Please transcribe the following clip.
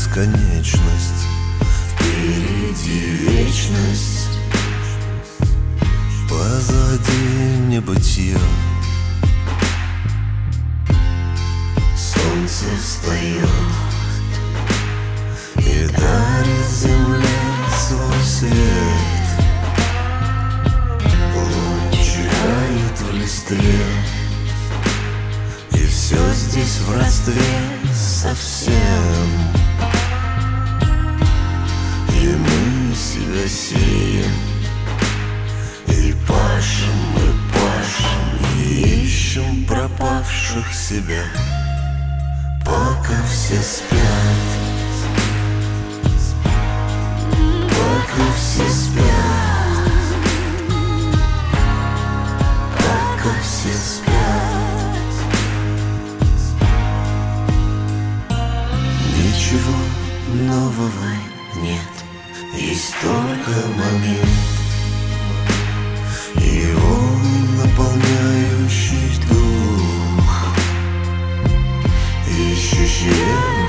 бесконечность, впереди вечность, позади небытие. Солнце встает и дарит земле свой свет. Луч играет в листве, и все здесь в родстве совсем. И мы себя сеем, и пашем, и ищем пропавших себя, пока все спят, пока все спят, пока все спят. Ничего нового нет, есть только момент, и он наполняющий дух, ищущий